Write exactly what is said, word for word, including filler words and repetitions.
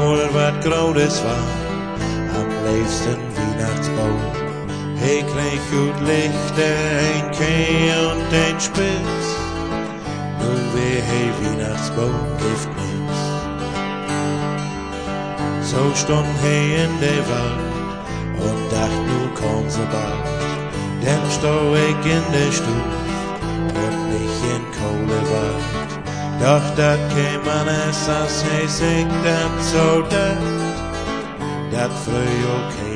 mal wat Graudes war, am liebsten Weihnachtsbaum. He kreeg gut Lichter, ein Kei und ein Spitz, nu wär he Weihnachtsbaum gift nix. So stund he in der Wald und dacht, nu komm sie bald. Denn stau ich in der Stub und nicht in Kohlewald. Doch dat käm anders, als he sich dat so dat, dat früh okay